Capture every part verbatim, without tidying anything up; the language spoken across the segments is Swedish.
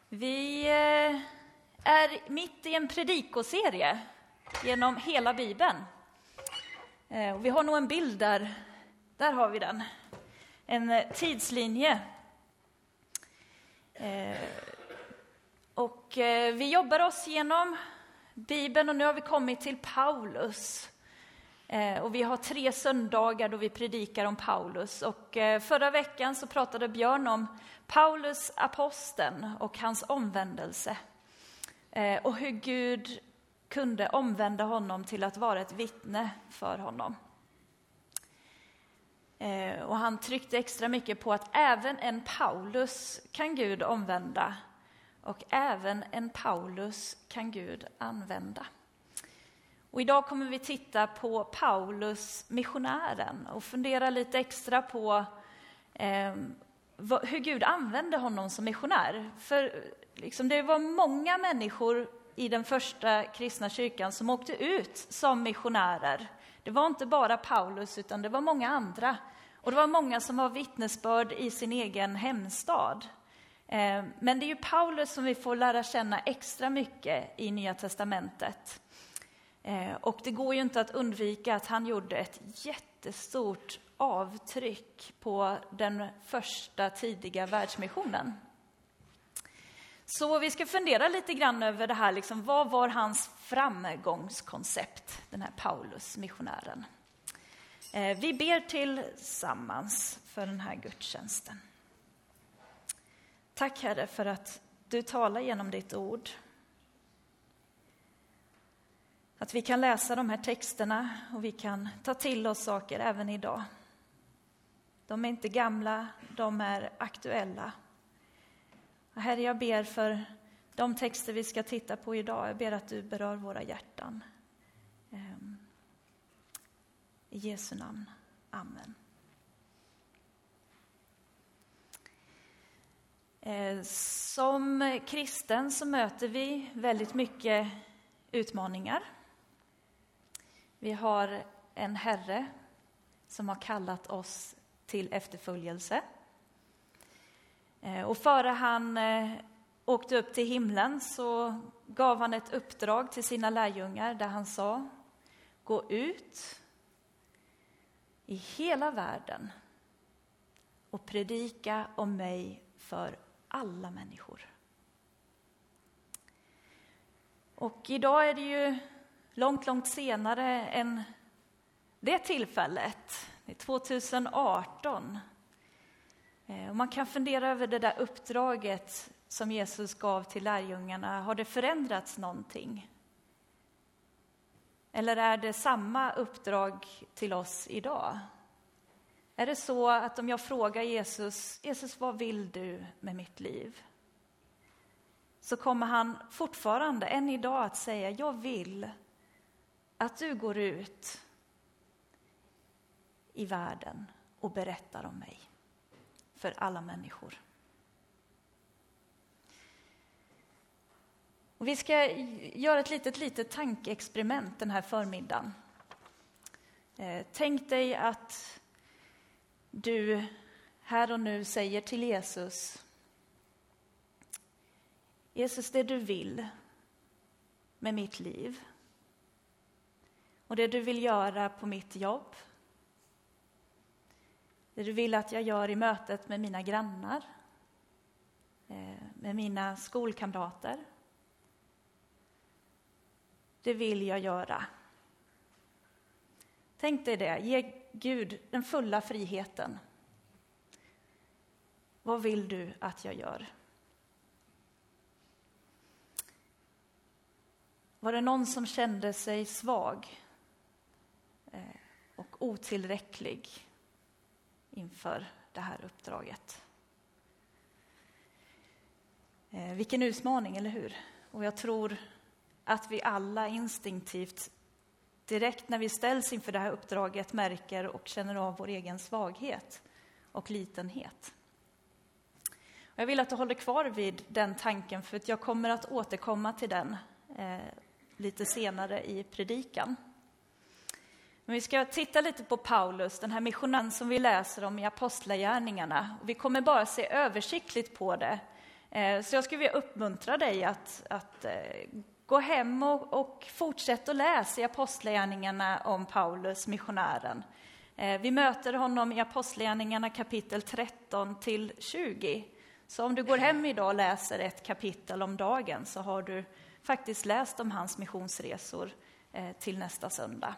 Vi är mitt i en predikoserie genom hela Bibeln. Och vi har nog en bild där. Där har vi den. En tidslinje. Och vi jobbar oss genom Bibeln och nu har vi kommit till Paulus. Och vi har tre söndagar då vi predikar om Paulus. Och förra veckan så pratade Björn om Paulus aposteln och hans omvändelse. Och hur Gud kunde omvända honom till att vara ett vittne för honom. Och han tryckte extra mycket på att även en Paulus kan Gud omvända. Och även en Paulus kan Gud använda. Och idag kommer vi titta på Paulus, missionären, och fundera lite extra på eh, vad, hur Gud använde honom som missionär. För liksom, det var många människor i den första kristna kyrkan som åkte ut som missionärer. Det var inte bara Paulus utan det var många andra. Och det var många som var vittnesbörd i sin egen hemstad. Eh, men det är ju Paulus som vi får lära känna extra mycket i Nya testamentet. Och det går ju inte att undvika att han gjorde ett jättestort avtryck på den första tidiga världsmissionen. Så vi ska fundera lite grann över det här, liksom, vad var hans framgångskoncept, den här Paulus, missionären. Vi ber tillsammans för den här gudstjänsten. Tack Herre för att du talar genom ditt ord. Att vi kan läsa de här texterna och vi kan ta till oss saker även idag. De är inte gamla, de är aktuella. Och Herre, jag ber för de texter vi ska titta på idag. Jag ber att du berör våra hjärtan. I Jesu namn. Amen. Som kristen så möter vi väldigt mycket utmaningar. Vi har en Herre som har kallat oss till efterföljelse. Och före han åkte upp till himlen så gav han ett uppdrag till sina lärjungar där han sa: gå ut i hela världen och predika om mig för alla människor. Och idag är det ju långt, långt senare än det tillfället. Det är tjugoarton. Och man kan fundera över det där uppdraget som Jesus gav till lärjungarna. Har det förändrats någonting? Eller är det samma uppdrag till oss idag? Är det så att om jag frågar Jesus, Jesus, vad vill du med mitt liv? Så kommer han fortfarande än idag att säga, jag vill att du går ut i världen och berättar om mig för alla människor. Och vi ska göra ett litet, litet tankeexperiment den här förmiddagen. Eh, tänk dig att du här och nu säger till Jesus, Jesus, det du vill med mitt liv och det du vill göra på mitt jobb, det du vill att jag gör i mötet med mina grannar, med mina skolkamrater, det vill jag göra. Tänk dig det, ge Gud den fulla friheten. Vad vill du att jag gör? Var det någon som kände sig svag och otillräcklig inför det här uppdraget? Vilken utmaning, eller hur? Och jag tror att vi alla instinktivt, direkt när vi ställs inför det här uppdraget, märker och känner av vår egen svaghet och litenhet. Och jag vill att du håller kvar vid den tanken, för att jag kommer att återkomma till den eh, lite senare i predikan. Men vi ska titta lite på Paulus, den här missionären som vi läser om i Apostlagärningarna. Och vi kommer bara se översiktligt på det. Så jag skulle vilja uppmuntra dig att, att gå hem och, och fortsätta att läsa i Apostlagärningarna om Paulus, missionären. Vi möter honom i Apostlagärningarna kapitel tretton till tjugo. Så om du går hem idag och läser ett kapitel om dagen så har du faktiskt läst om hans missionsresor till nästa söndag.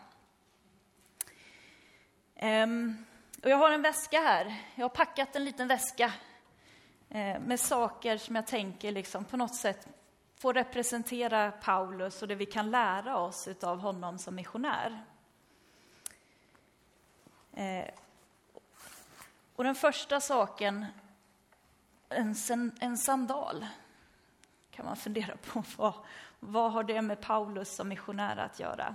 Och jag har en väska här. Jag har packat en liten väska med saker som jag tänker liksom på något sätt får representera Paulus och det vi kan lära oss av honom som missionär. Och den första saken, en, en sandal, kan man fundera på. Vad, vad har det med Paulus som missionär att göra?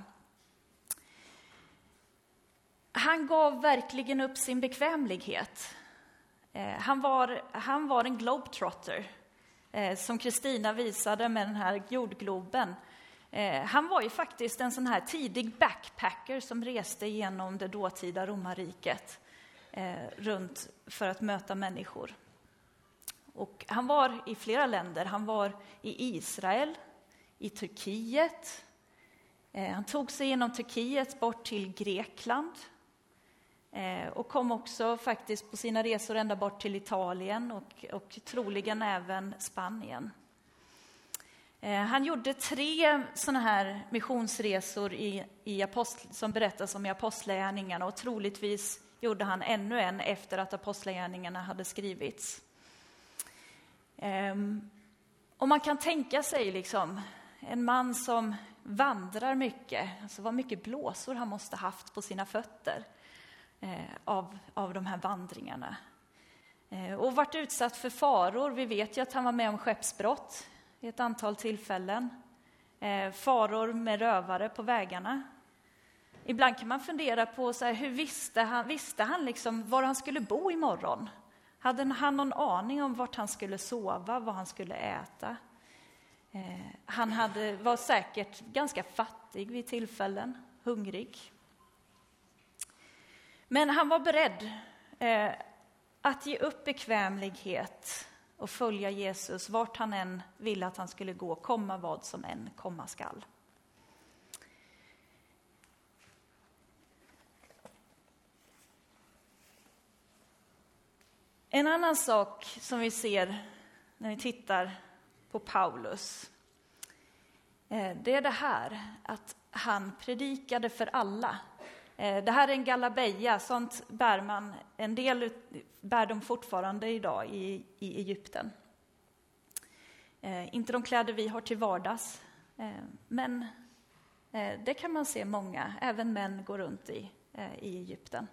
Han gav verkligen upp sin bekvämlighet. Eh, han, var, han var en globetrotter, eh, som Kristina visade med den här jordgloben. Eh, han var ju faktiskt en sån här tidig backpacker som reste genom det dåtida romarriket eh, runt för att möta människor. Och han var i flera länder. Han var i Israel, i Turkiet. Eh, han tog sig genom Turkiet bort till Grekland. Eh, och kom också faktiskt på sina resor ända bort till Italien och, och troligen även Spanien. Eh, han gjorde tre såna här missionsresor i, i apostel, som berättas om i Apostlagärningarna. Och troligtvis gjorde han ännu en efter att Apostlagärningarna hade skrivits. Um, och man kan tänka sig liksom en man som vandrar mycket, alltså vad mycket blåsor han måste haft på sina fötter eh, av, av de här vandringarna. Eh, och varit utsatt för faror. Vi vet ju att han var med om skeppsbrott i ett antal tillfällen. Eh, faror med rövare på vägarna. Ibland kan man fundera på så här, hur visste han, visste han liksom var han skulle bo imorgon? Hade han någon aning om vart han skulle sova, vad han skulle äta? Eh, han hade, var säkert ganska fattig vid tillfällen, hungrig. Men han var beredd eh, att ge upp bekvämlighet och följa Jesus vart han än ville att han skulle gå, komma vad som än komma skall. En annan sak som vi ser när vi tittar på Paulus, det är det här att han predikade för alla. Det här är en galabeja, sånt bär man, en del bär de fortfarande idag i, i Egypten. Inte de kläder vi har till vardags, men det kan man se många, även män går runt i, i Egypten.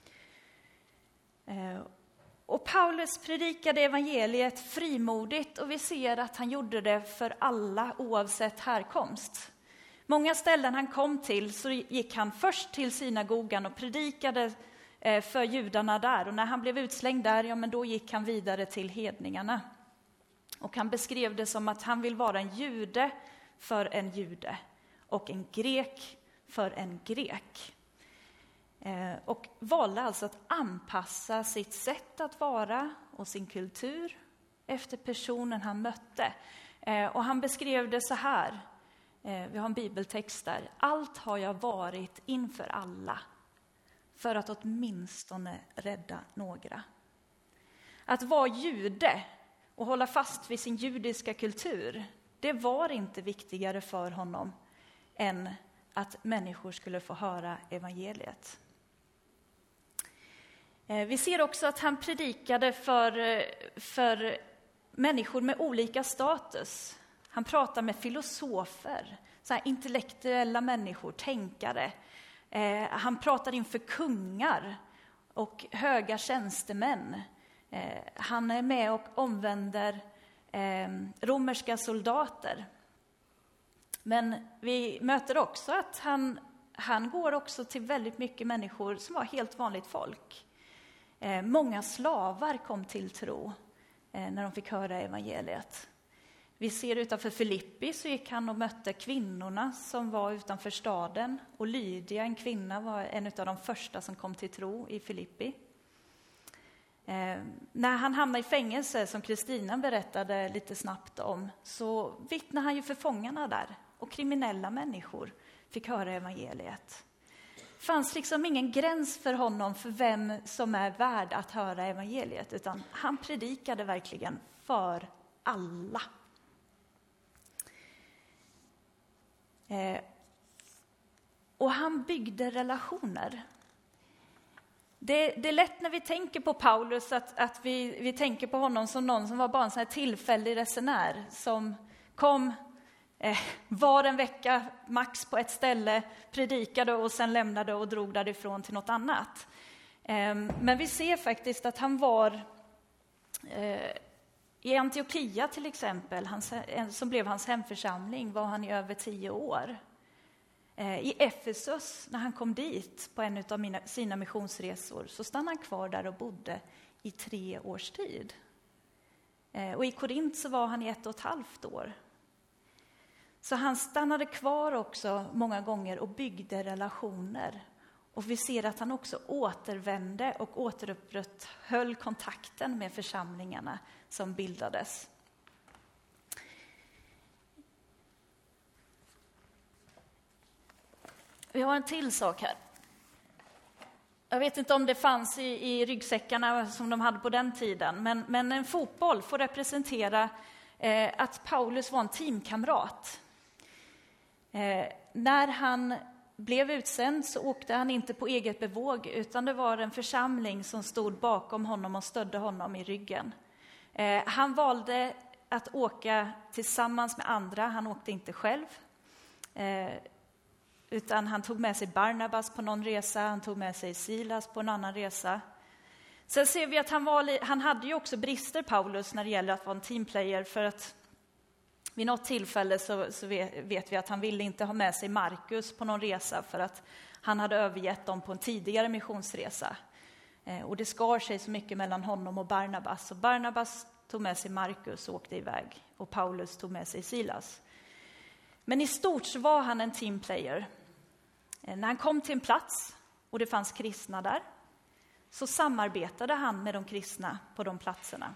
Och Paulus predikade evangeliet frimodigt och vi ser att han gjorde det för alla oavsett härkomst. Många ställen han kom till så gick han först till synagogan och predikade för judarna där. Och när han blev utslängd där, ja men då gick han vidare till hedningarna. Och han beskrev det som att han vill vara en jude för en jude och en grek för en grek. Och valde alltså att anpassa sitt sätt att vara och sin kultur efter personen han mötte. Och han beskrev det så här, vi har en bibeltext där. Allt har jag varit inför alla för att åtminstone rädda några. Att vara jude och hålla fast vid sin judiska kultur, det var inte viktigare för honom än att människor skulle få höra evangeliet. Vi ser också att han predikade för, för människor med olika status. Han pratar med filosofer, så här intellektuella människor, tänkare. Eh, han pratar inför kungar och höga tjänstemän. Eh, han är med och omvänder eh, romerska soldater. Men vi möter också att han, han går också till väldigt mycket människor som var helt vanligt folk. Eh, många slavar kom till tro eh, när de fick höra evangeliet. Vi ser utanför Filippi så gick han och mötte kvinnorna som var utanför staden. Och Lydia, en kvinna, var en av de första som kom till tro i Filippi. Eh, när han hamnade i fängelse, som Kristina berättade lite snabbt om, så vittnade han ju för fångarna där. Och kriminella människor fick höra evangeliet. Det fanns liksom ingen gräns för honom för vem som är värd att höra evangeliet. Utan han predikade verkligen för alla. Eh, och han byggde relationer. Det, det är lätt när vi tänker på Paulus att, att vi, vi tänker på honom som någon som var bara en sån här tillfällig resenär. Som kom eh, var en vecka max på ett ställe, predikade och sen lämnade och drog därifrån till något annat. Eh, men vi ser faktiskt att han var eh, i Antiochia till exempel, hans, som blev hans hemförsamling, var han i över tio år. I Efesus, när han kom dit på en av mina, sina missionsresor, så stannade han kvar där och bodde i tre års tid. Och i Korint så var han i ett och ett halvt år. Så han stannade kvar också många gånger och byggde relationer. Och vi ser att han också återvände och återupprätthöll kontakten med församlingarna som bildades. Vi har en till sak här. Jag vet inte om det fanns i, i ryggsäckarna som de hade på den tiden. Men, men en fotboll får representera eh, att Paulus var en teamkamrat. Eh, när han blev utsänd så åkte han inte på eget bevåg. Utan det var en församling som stod bakom honom och stödde honom i ryggen. Eh, han valde att åka tillsammans med andra. Han åkte inte själv. Eh, Utan han tog med sig Barnabas på någon resa, han tog med sig Silas på en annan resa. Sen ser vi att han, var, han hade ju också brister, Paulus, när det gäller att vara en teamplayer. För att vid något tillfälle så, så vet vi att han ville inte ha med sig Markus på någon resa. För att han hade övergett dem på en tidigare missionsresa. Eh, och det skar sig så mycket mellan honom och Barnabas. Så Barnabas tog med sig Markus och åkte iväg. Och Paulus tog med sig Silas. Men i stort så var han en teamplayer. När han kom till en plats och det fanns kristna där, så samarbetade han med de kristna på de platserna.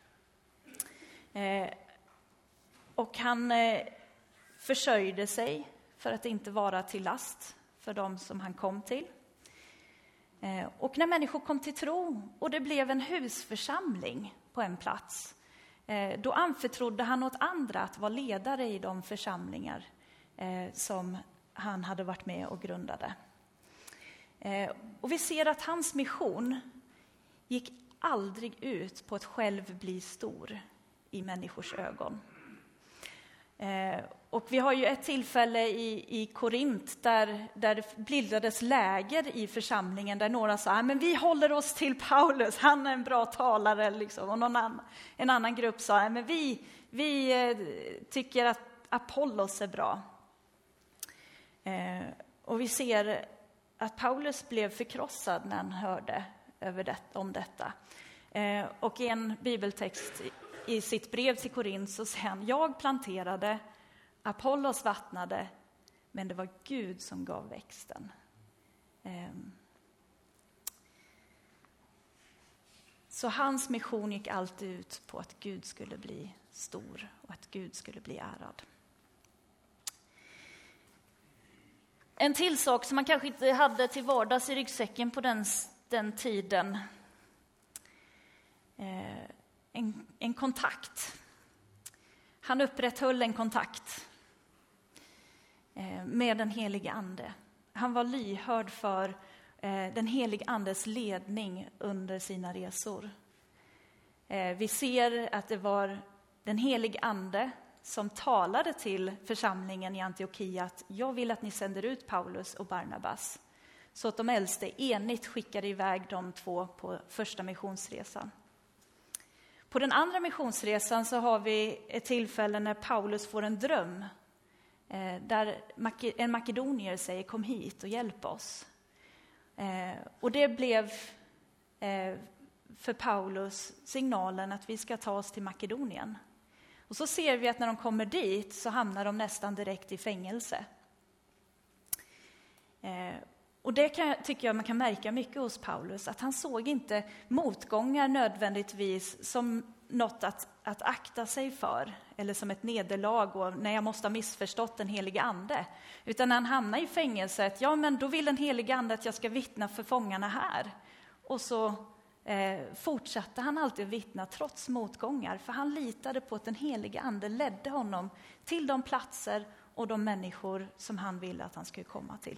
Eh, och han eh, försörjde sig för att inte vara till last för de som han kom till. Eh, och när människor kom till tro och det blev en husförsamling på en plats, eh, då anförtrodde han åt andra att vara ledare i de församlingar eh, som han hade varit med och grundade. Eh, och vi ser att hans mission gick aldrig ut på att själv bli stor i människors ögon. Eh, och vi har ju ett tillfälle i, i Korint där, där det bildades läger i församlingen där några sa, men vi håller oss till Paulus, han är en bra talare. Liksom. Och någon annan, en annan grupp sa, men vi, vi eh, tycker att Apollos är bra. Eh, och vi ser att Paulus blev förkrossad när han hörde över det, om detta. Eh, och i en bibeltext i, i sitt brev till Korint så säger han, jag planterade, Apollos vattnade, men det var Gud som gav växten. Eh, så hans mission gick alltid ut på att Gud skulle bli stor och att Gud skulle bli ärad. En till sak som man kanske inte hade till vardags i ryggsäcken på den, den tiden. Eh, en, en kontakt. Han upprätthöll en kontakt eh, med den helige ande. Han var lyhörd för eh, den helige andes ledning under sina resor. Eh, vi ser att det var den helige ande som talade till församlingen i Antiochia att jag vill att ni sänder ut Paulus och Barnabas. Så att de äldste enigt skickade iväg de två på första missionsresan. På den andra missionsresan så har vi ett tillfälle när Paulus får en dröm. Eh, där en makedonier säger kom hit och hjälp oss. Eh, och det blev eh, för Paulus signalen att vi ska ta oss till Makedonien. Och så ser vi att när de kommer dit så hamnar de nästan direkt i fängelse. Eh, Och det kan, tycker jag man kan märka mycket hos Paulus, att han såg inte motgångar nödvändigtvis som något att, att akta sig för, eller som ett nederlag och när jag måste ha missförstått den helige ande. Utan när han hamnar i fängelset, ja men då vill den helige ande att jag ska vittna för fångarna här. Och så eh, fortsatte han alltid vittna trots motgångar, för han litade på att den helige ande ledde honom till de platser och de människor som han ville att han skulle komma till.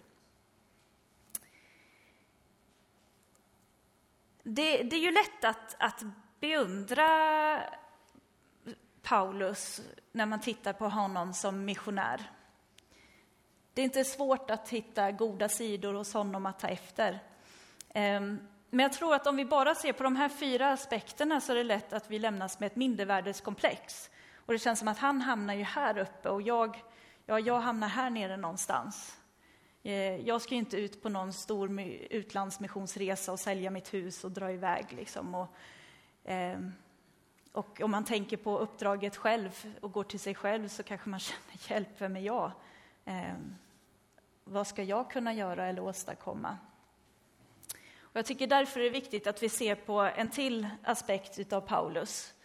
Det, det är ju lätt att, att beundra Paulus när man tittar på honom som missionär. Det är inte svårt att hitta goda sidor hos honom att ta efter. Men jag tror att om vi bara ser på de här fyra aspekterna så är det lätt att vi lämnas med ett mindervärdeskomplex. Och det känns som att han hamnar ju här uppe och jag, ja, jag hamnar här nere någonstans. Jag ska ju inte ut på någon stor utlandsmissionsresa och sälja mitt hus och dra iväg. Liksom. Och, eh, och om man tänker på uppdraget själv och går till sig själv så kanske man känner, hjälp, vem är jag? Eh, vad ska jag kunna göra eller åstadkomma? Och jag tycker därför är det viktigt att vi ser på en till aspekt av Paulus.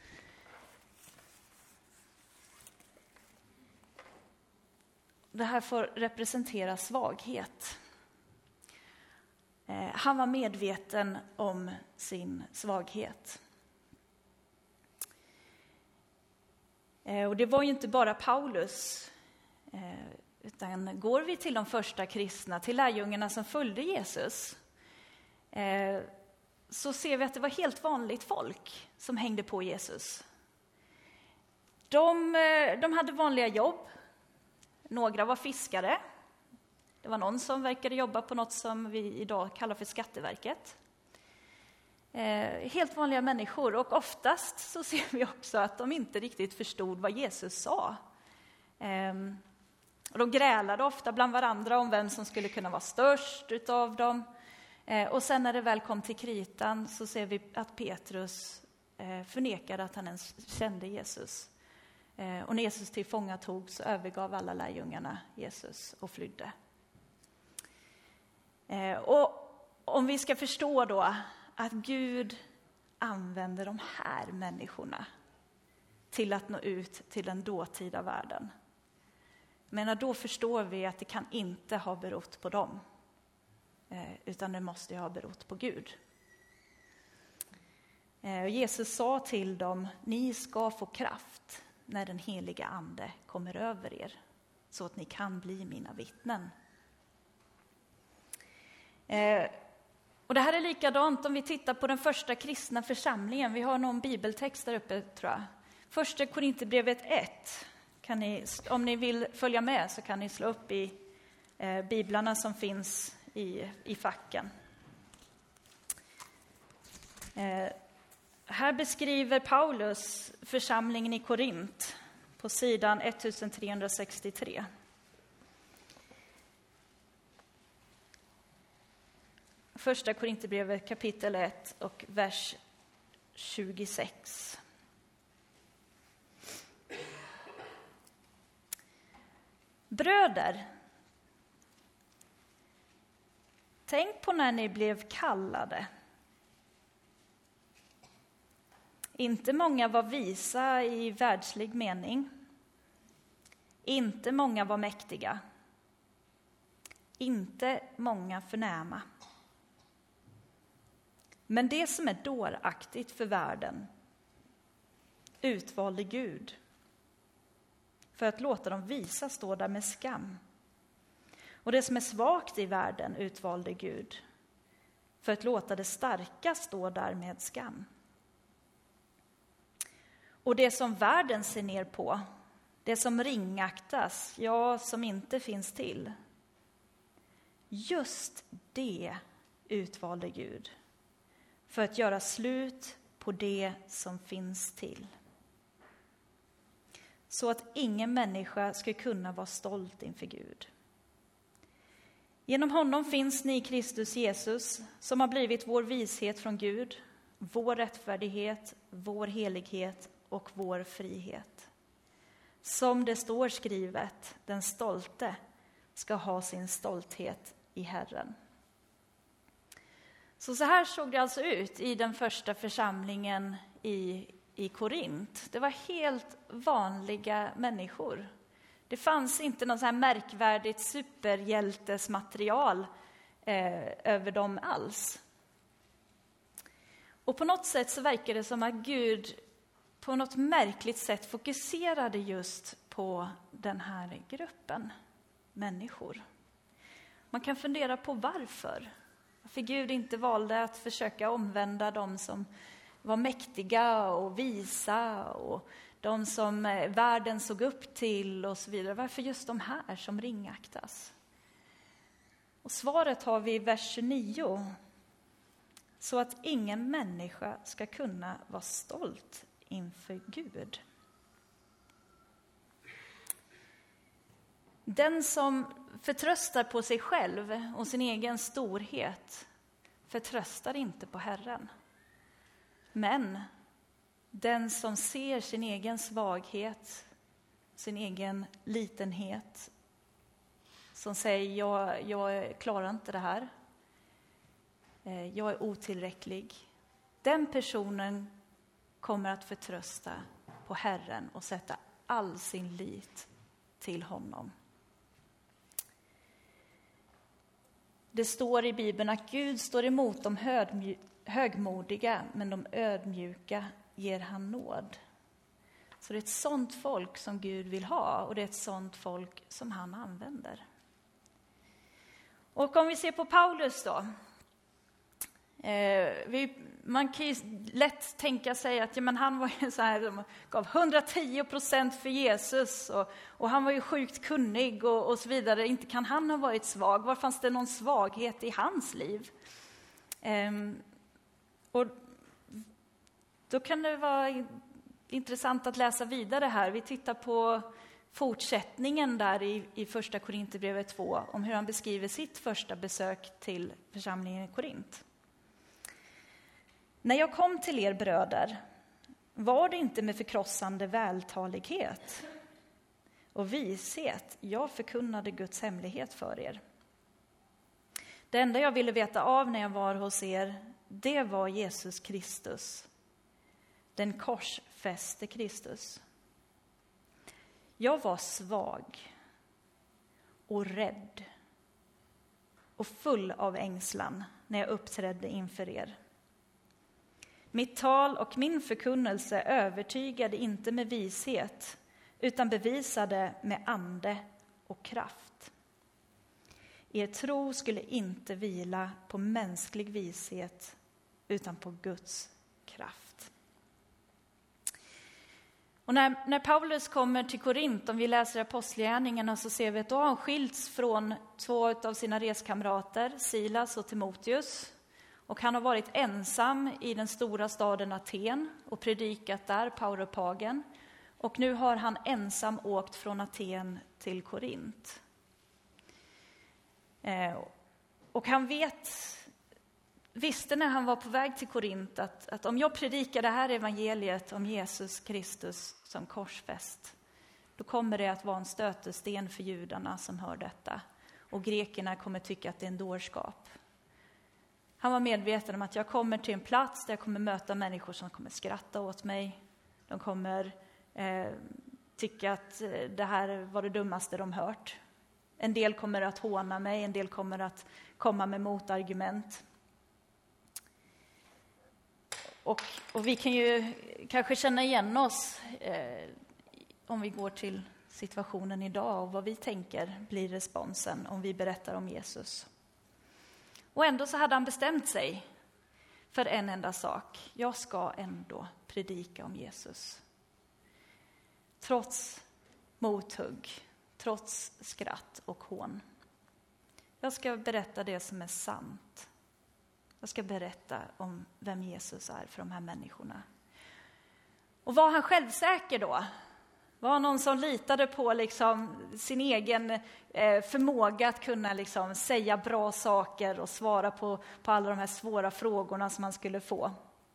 Det här får representera svaghet. Eh, han var medveten om sin svaghet. Eh, och det var ju inte bara Paulus. Eh, utan går vi till de första kristna, till lärjungarna som följde Jesus, eh, så ser vi att det var helt vanligt folk som hängde på Jesus. De, de hade vanliga jobb. Några var fiskare. Det var någon som verkade jobba på något som vi idag kallar för Skatteverket. Eh, helt vanliga människor. Och oftast så ser vi också att de inte riktigt förstod vad Jesus sa. Eh, och de grälade ofta bland varandra om vem som skulle kunna vara störst utav dem. Eh, och sen när det väl kom till kritan så ser vi att Petrus eh, förnekade att han ens kände Jesus. Och när Jesus tillfångatog så övergav alla lärjungarna Jesus och flydde. Och om vi ska förstå då att Gud använder de här människorna till att nå ut till den dåtida världen. Men då förstår vi att det kan inte ha berott på dem. Utan det måste ha berott på Gud. Jesus sa till dem, ni ska få kraft när den heliga ande kommer över er, så att ni kan bli mina vittnen. Eh, och det här är likadant om vi tittar på den första kristna församlingen. Vi har någon bibeltext där uppe, tror jag. Första Korinthierbrevet ett. Kan ni, om ni vill följa med så kan ni slå upp i eh, biblarna som finns i, i facken. Eh, Här beskriver Paulus församlingen i Korint på sidan ettusentrehundrasextiotre. Första Korinthierbrevet kapitel ett och vers tjugosex. Bröder, tänk på när ni blev kallade. Inte många var visa i världslig mening. Inte många var mäktiga. Inte många förnäma. Men det som är dåraktigt för världen utvalde Gud för att låta dem visa stå där med skam. Och det som är svagt i världen utvalde Gud för att låta det starka stå där med skam. Och det som världen ser ner på, det som ringaktas, ja, som inte finns till. Just det utvalde Gud för att göra slut på det som finns till. Så att ingen människa ska kunna vara stolt inför Gud. Genom honom finns ni i Kristus Jesus, som har blivit vår vishet från Gud, vår rättfärdighet, vår helighet och vår frihet. Som det står skrivet, den stolte ska ha sin stolthet i Herren. Så så här såg det alltså ut i den första församlingen i, i Korint. Det var helt vanliga människor. Det fanns inte något så här märkvärdigt superhjältesmaterial eh, över dem alls. Och på något sätt så verkar det som att Gud på något märkligt sätt fokuserade just på den här gruppen människor. Man kan fundera på varför. Varför Gud inte valde att försöka omvända de som var mäktiga och visa och de som världen såg upp till och så vidare. Varför just de här som ringaktas? Och svaret har vi i vers tjugonio. Så att ingen människa ska kunna vara stolt inför Gud. Den som förtröstar på sig själv och sin egen storhet förtröstar inte på Herren. Men den som ser sin egen svaghet, sin egen litenhet, som säger jag, jag klarar inte det här, jag är otillräcklig. Den personen kommer att förtrösta på Herren och sätta all sin lit till honom. Det står i Bibeln att Gud står emot de högmodiga, men de ödmjuka ger han nåd. Så det är ett sånt folk som Gud vill ha, och det är ett sånt folk som han använder. Och om vi ser på Paulus då. Eh, vi, man kan ju lätt tänka sig att ja, men han var ju så här, de gav hundratio procent för Jesus och, och han var ju sjukt kunnig och, och så vidare. Inte kan han ha varit svag? Var fanns det någon svaghet i hans liv? Eh, och då kan det vara intressant att läsa vidare här. Vi tittar på fortsättningen där i, i första Korinthierbrevet två om hur han beskriver sitt första besök till församlingen i Korint. När jag kom till er bröder var det inte med förkrossande vältalighet och vishet jag förkunnade Guds hemlighet för er. Det enda jag ville veta av när jag var hos er, det var Jesus Kristus, den korsfäste Kristus. Jag var svag och rädd och full av ängslan när jag uppträdde inför er. Mitt tal och min förkunnelse övertygade inte med vishet, utan bevisade med ande och kraft. Er tro skulle inte vila på mänsklig vishet, utan på Guds kraft. Och när, när Paulus kommer till Korint, om vi läser apostlagärningarna, så ser vi att då har han skilts från två av sina reskamrater, Silas och Timoteus. Och han har varit ensam i den stora staden Aten och predikat där, Pauropagen. Och nu har han ensam åkt från Aten till Korint. Eh, och han vet, visste när han var på väg till Korint att, att om jag predikar det här evangeliet om Jesus Kristus som korsfäst, då kommer det att vara en stötesten för judarna som hör detta. Och grekerna kommer tycka att det är en dårskap. Han var medveten om att jag kommer till en plats där jag kommer möta människor som kommer skratta åt mig. De kommer eh, tycka att det här var det dummaste de hört. En del kommer att håna mig, en del kommer att komma med motargument. Och, och vi kan ju kanske känna igen oss eh, om vi går till situationen idag och vad vi tänker blir responsen om vi berättar om Jesus. Och ändå så hade han bestämt sig för en enda sak. Jag ska ändå predika om Jesus. Trots mothugg, trots skratt och hån. Jag ska berätta det som är sant. Jag ska berätta om vem Jesus är för de här människorna. Och var han självsäker då? Var han någon som litade på liksom sin egen eh, förmåga att kunna liksom säga bra saker och svara på, på alla de här svåra frågorna som han skulle få?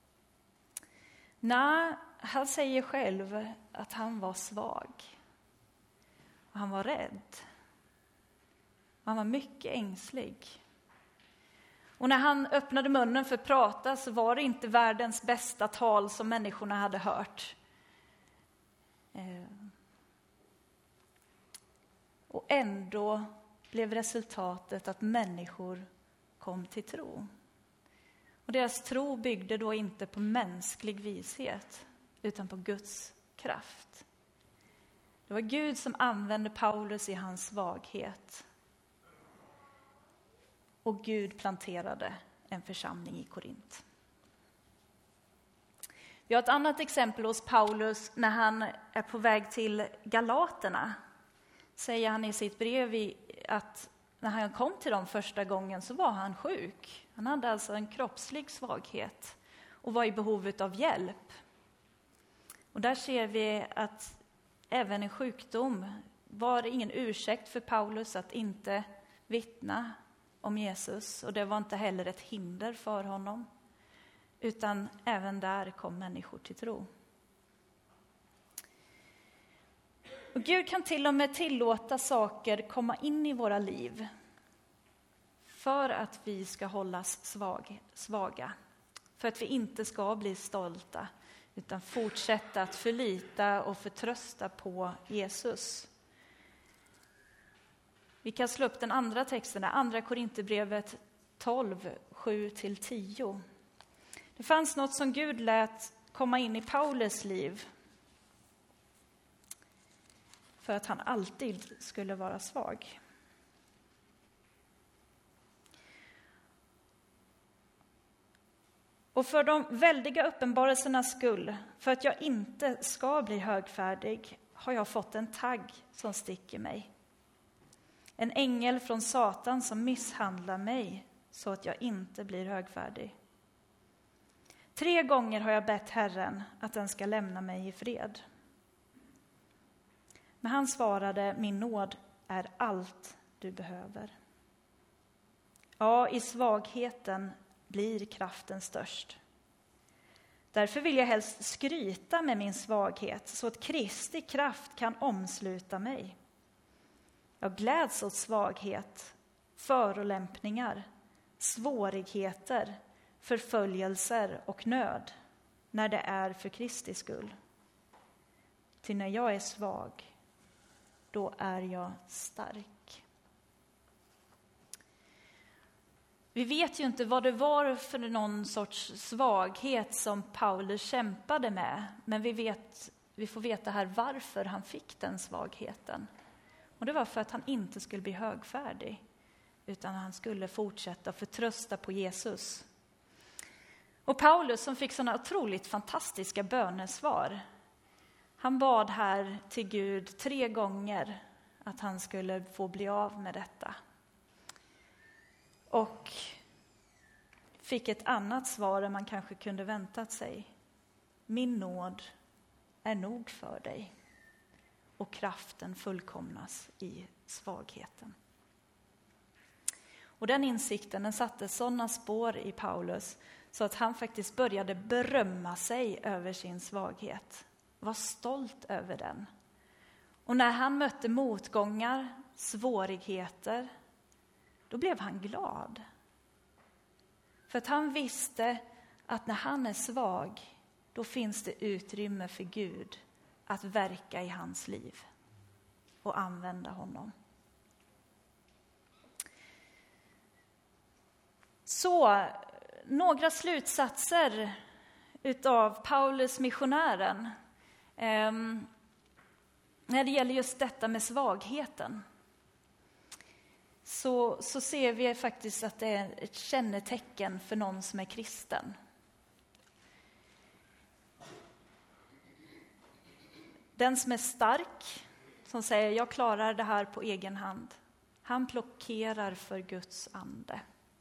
Nej, han säger själv att han var svag. Och han var rädd. Han var mycket ängslig. Och när han öppnade munnen för att prata så var det inte världens bästa tal som människorna hade hört. Och ändå blev resultatet att människor kom till tro. Och deras tro byggde då inte på mänsklig vishet utan på Guds kraft. Det var Gud som använde Paulus i hans svaghet. Och Gud planterade en församling i Korint. Vi har ett annat exempel hos Paulus när han är på väg till Galaterna. Säger han i sitt brev att när han kom till dem första gången så var han sjuk. Han hade alltså en kroppslig svaghet och var i behov av hjälp. Och där ser vi att även en sjukdom var ingen ursäkt för Paulus att inte vittna om Jesus. Och det var inte heller ett hinder för honom. Utan även där kom människor till tro. Och Gud kan till och med tillåta saker komma in i våra liv för att vi ska hållas svag, svaga. För att vi inte ska bli stolta utan fortsätta att förlita och förtrösta på Jesus. Vi kan slå upp den andra texten, andra Korinthierbrevet tolv, sju till tio. Det fanns något som Gud lät komma in i Paulus liv för att han alltid skulle vara svag. Och för de väldiga uppenbarelsernas skull, för att jag inte ska bli högfärdig, har jag fått en tagg som sticker mig. En ängel från Satan som misshandlar mig så att jag inte blir högfärdig. Tre gånger har jag bett Herren att den ska lämna mig i fred. Men han svarade, min nåd är allt du behöver. Ja, i svagheten blir kraften störst. Därför vill jag helst skryta med min svaghet så att Kristi kraft kan omsluta mig. Jag gläds åt svaghet, förolämpningar, svårigheter, förföljelser och nöd när det är för Kristi skull. Till när jag är svag, då är jag stark. Vi vet ju inte vad det var för någon sorts svaghet som Paulus kämpade med. Men vi, vet, vi får veta här varför han fick den svagheten. Och det var för att han inte skulle bli högfärdig. Utan han skulle fortsätta förtrösta på Jesus. Och Paulus som fick sådana otroligt fantastiska bönesvar. Han bad här till Gud tre gånger att han skulle få bli av med detta. Och fick ett annat svar än man kanske kunde väntat sig. Min nåd är nog för dig. Och kraften fullkomnas i svagheten. Och den insikten den satte sådana spår i Paulus så att han faktiskt började berömma sig över sin svaghet. Var stolt över den. Och när han mötte motgångar, svårigheter, då blev han glad. För att han visste att när han är svag, då finns det utrymme för Gud att verka i hans liv och använda honom. Så, några slutsatser utav Paulus missionären eh, när det gäller just detta med svagheten. Så, så ser vi faktiskt att det är ett kännetecken för någon som är kristen. Den som är stark, som säger jag klarar det här på egen hand, han blockerar för Guds ande.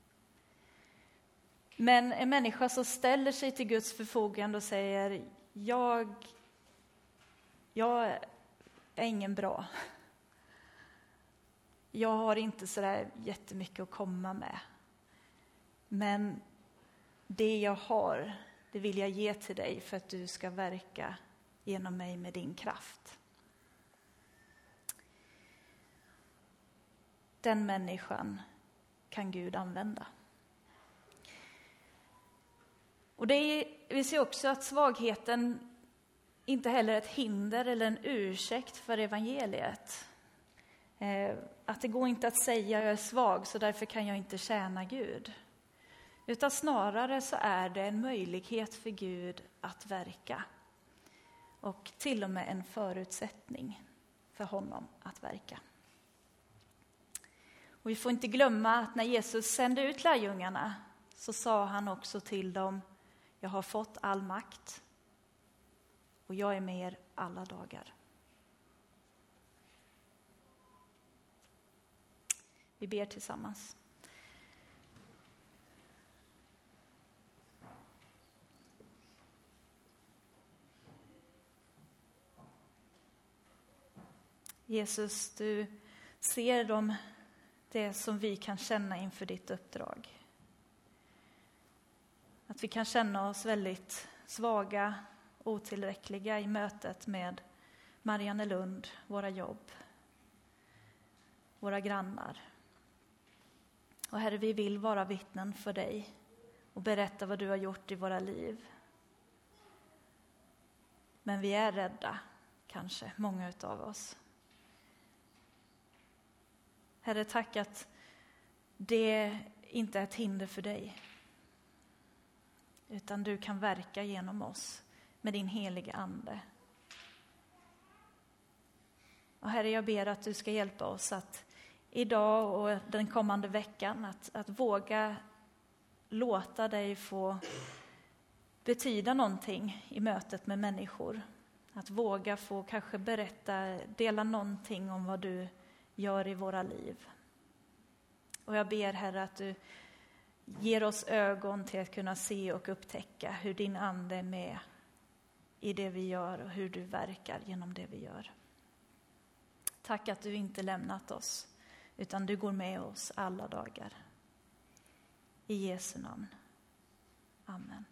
Men en människa som ställer sig till Guds förfogande och säger jag, jag är ingen bra. Jag har inte så där jättemycket att komma med. Men det jag har, det vill jag ge till dig för att du ska verka genom mig med din kraft. Den människan kan Gud använda. Och det är, vi ser också att svagheten inte heller är ett hinder eller en ursäkt för evangeliet. Eh, att det går inte att säga jag är svag så därför kan jag inte tjäna Gud. Utan snarare så är det en möjlighet för Gud att verka. Och till och med en förutsättning för honom att verka. Och vi får inte glömma att när Jesus sände ut lärjungarna så sa han också till dem: jag har fått all makt och jag är med er alla dagar. Vi ber tillsammans. Jesus, du ser dem, det som vi kan känna inför ditt uppdrag. Att vi kan känna oss väldigt svaga, otillräckliga i mötet med Mariannelund, våra jobb, våra grannar. Och Herre, vi vill vara vittnen för dig och berätta vad du har gjort i våra liv. Men vi är rädda, kanske, många utav oss. Herre, tack att det inte är ett hinder för dig. Utan du kan verka genom oss med din heliga ande. Och Herre, jag ber att du ska hjälpa oss att idag och den kommande veckan att, att våga låta dig få betyda någonting i mötet med människor. Att våga få kanske berätta, dela någonting om vad du gör i våra liv. Och jag ber, Herre, att du ger oss ögon till att kunna se och upptäcka hur din ande är med i det vi gör och hur du verkar genom det vi gör. Tack att du inte lämnat oss, utan du går med oss alla dagar. I Jesu namn. Amen.